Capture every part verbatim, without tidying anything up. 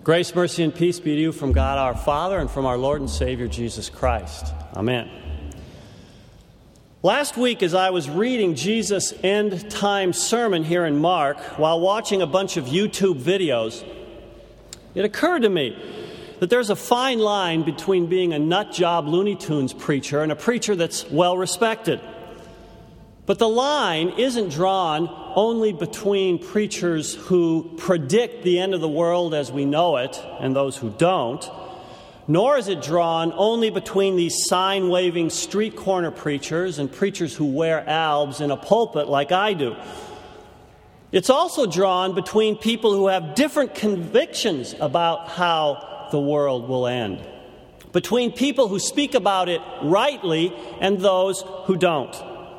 Grace, mercy, and peace be to you from God our Father and from our Lord and Savior Jesus Christ. Amen. Last week, as I was reading Jesus' end-time sermon here in Mark, while watching a bunch of YouTube videos, it occurred to me that there's a fine line between being a nut-job Looney Tunes preacher and a preacher that's well-respected. But the line isn't drawn only between preachers who predict the end of the world as we know it and those who don't, nor is it drawn only between these sign-waving street corner preachers and preachers who wear albs in a pulpit like I do. It's also drawn between people who have different convictions about how the world will end, between people who speak about it rightly and those who don't.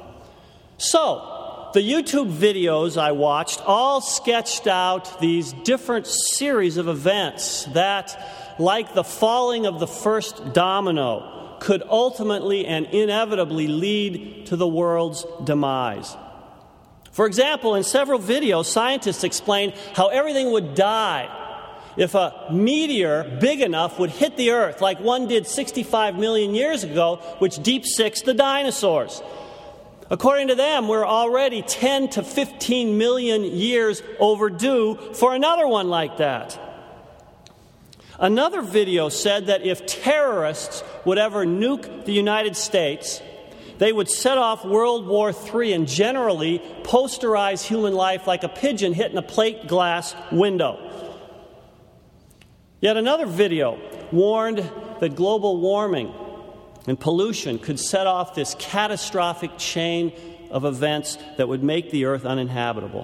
So, the YouTube videos I watched all sketched out these different series of events that, like the falling of the first domino, could ultimately and inevitably lead to the world's demise. For example, in several videos, scientists explained how everything would die if a meteor big enough would hit the Earth, like one did sixty-five million years ago, which deep-sixed the dinosaurs. According to them, we're already ten to fifteen million years overdue for another one like that. Another video said that if terrorists would ever nuke the United States, they would set off World War Three and generally posterize human life like a pigeon hitting a plate glass window. Yet another video warned that global warming and pollution could set off this catastrophic chain of events that would make the earth uninhabitable.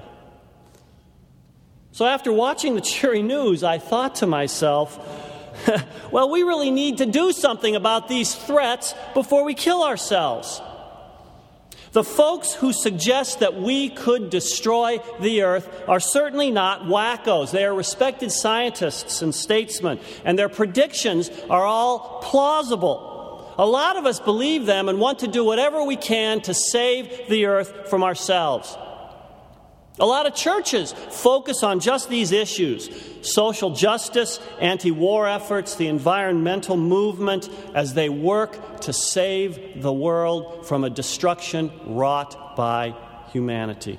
So after watching the cheery news, I thought to myself, well, we really need to do something about these threats before we kill ourselves. The folks who suggest that we could destroy the earth are certainly not wackos. They are respected scientists and statesmen, and their predictions are all plausible. A lot of us believe them and want to do whatever we can to save the earth from ourselves. A lot of churches focus on just these issues: social justice, anti-war efforts, the environmental movement, as they work to save the world from a destruction wrought by humanity.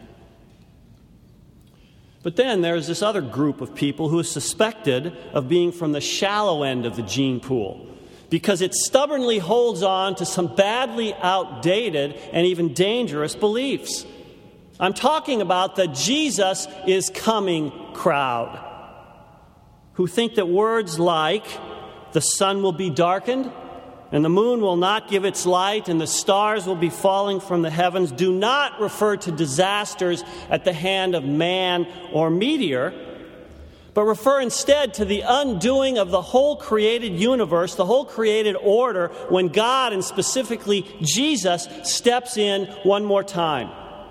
But then there's this other group of people who is suspected of being from the shallow end of the gene pool, because it stubbornly holds on to some badly outdated and even dangerous beliefs. I'm talking about the Jesus is coming crowd, who think that words like the sun will be darkened and the moon will not give its light and the stars will be falling from the heavens do not refer to disasters at the hand of man or meteor, but refer instead to the undoing of the whole created universe, the whole created order, when God, and specifically Jesus, steps in one more time.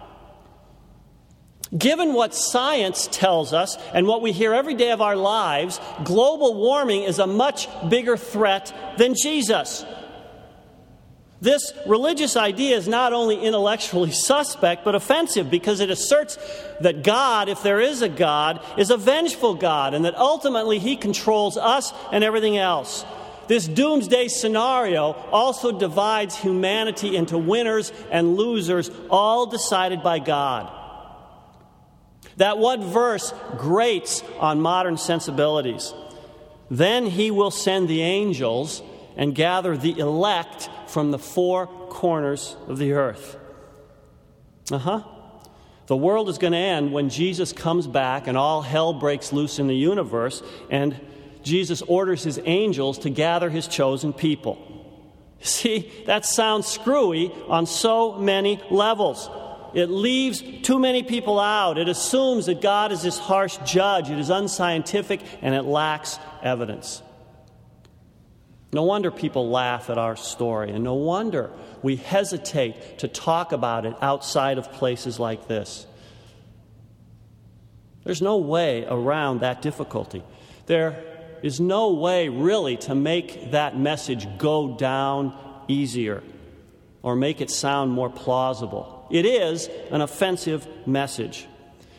Given what science tells us and what we hear every day of our lives, global warming is a much bigger threat than Jesus. This religious idea is not only intellectually suspect, but offensive, because it asserts that God, if there is a God, is a vengeful God, and that ultimately He controls us and everything else. This doomsday scenario also divides humanity into winners and losers, all decided by God. That one verse grates on modern sensibilities. Then He will send the angels and gather the elect from the four corners of the earth. Uh-huh. The world is going to end when Jesus comes back and all hell breaks loose in the universe, and Jesus orders His angels to gather His chosen people. See, that sounds screwy on so many levels. It leaves too many people out. It assumes that God is this harsh judge. It is unscientific, and it lacks evidence. No wonder people laugh at our story, and no wonder we hesitate to talk about it outside of places like this. There's no way around that difficulty. There is no way really to make that message go down easier or make it sound more plausible. It is an offensive message.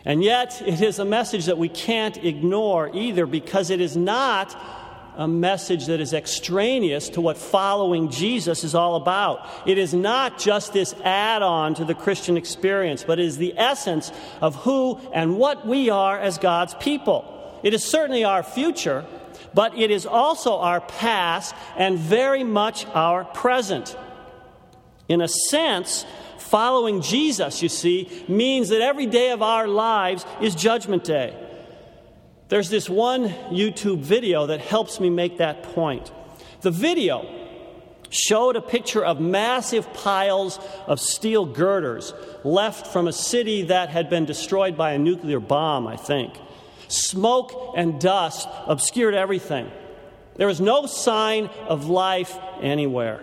And yet, it is a message that we can't ignore either, because it is not a message that is extraneous to what following Jesus is all about. It is not just this add-on to the Christian experience, but it is the essence of who and what we are as God's people. It is certainly our future, but it is also our past and very much our present. In a sense, following Jesus, you see, means that every day of our lives is Judgment Day. There's this one YouTube video that helps me make that point. The video showed a picture of massive piles of steel girders left from a city that had been destroyed by a nuclear bomb, I think. Smoke and dust obscured everything. There was no sign of life anywhere.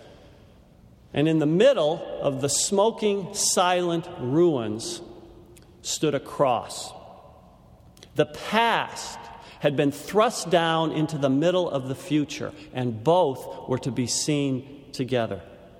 And in the middle of the smoking, silent ruins stood a cross. The past had been thrust down into the middle of the future, and both were to be seen together.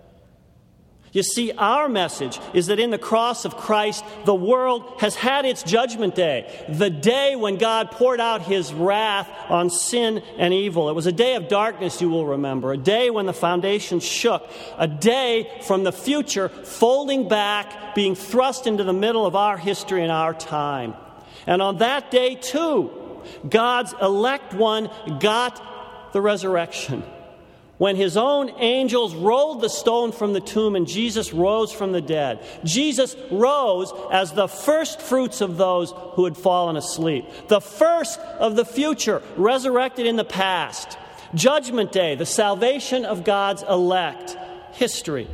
You see, our message is that in the cross of Christ, the world has had its judgment day, the day when God poured out his wrath on sin and evil. It was a day of darkness, you will remember, a day when the foundations shook, a day from the future folding back, being thrust into the middle of our history and our time. And on that day, too, God's elect one got the resurrection. When his own angels rolled the stone from the tomb and Jesus rose from the dead. Jesus rose as the first fruits of those who had fallen asleep. The first of the future, resurrected in the past. Judgment Day, the salvation of God's elect. History.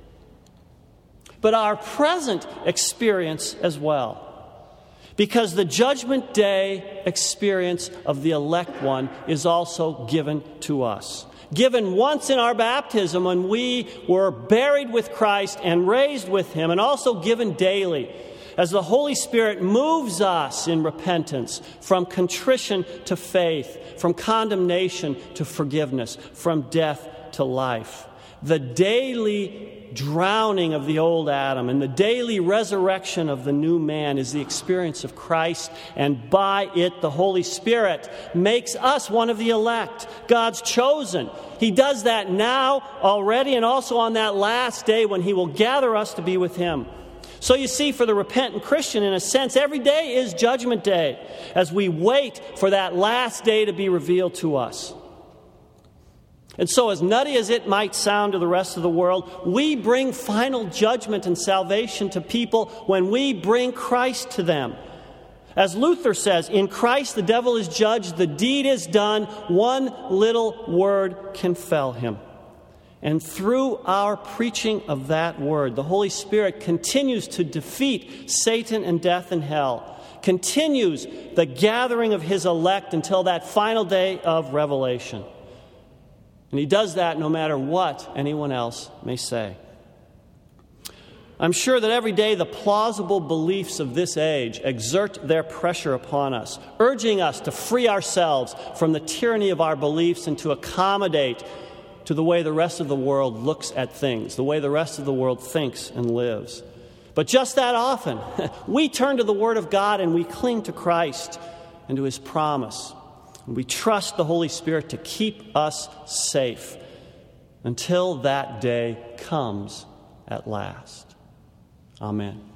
But our present experience as well. Because the Judgment Day experience of the elect one is also given to us. Given once in our baptism when we were buried with Christ and raised with him, and also given daily as the Holy Spirit moves us in repentance from contrition to faith, from condemnation to forgiveness, from death to life. The daily drowning of the old Adam and the daily resurrection of the new man is the experience of Christ, and by it the Holy Spirit makes us one of the elect, God's chosen. He does that now already, and also on that last day when he will gather us to be with him. So you see, for the repentant Christian, in a sense, every day is Judgment Day as we wait for that last day to be revealed to us. And so, as nutty as it might sound to the rest of the world, we bring final judgment and salvation to people when we bring Christ to them. As Luther says, in Christ the devil is judged, the deed is done, one little word can fell him. And through our preaching of that word, the Holy Spirit continues to defeat Satan and death and hell, continues the gathering of his elect until that final day of revelation. And he does that no matter what anyone else may say. I'm sure that every day the plausible beliefs of this age exert their pressure upon us, urging us to free ourselves from the tyranny of our beliefs and to accommodate to the way the rest of the world looks at things, the way the rest of the world thinks and lives. But just that often, we turn to the Word of God and we cling to Christ and to his promise. We trust the Holy Spirit to keep us safe until that day comes at last. Amen.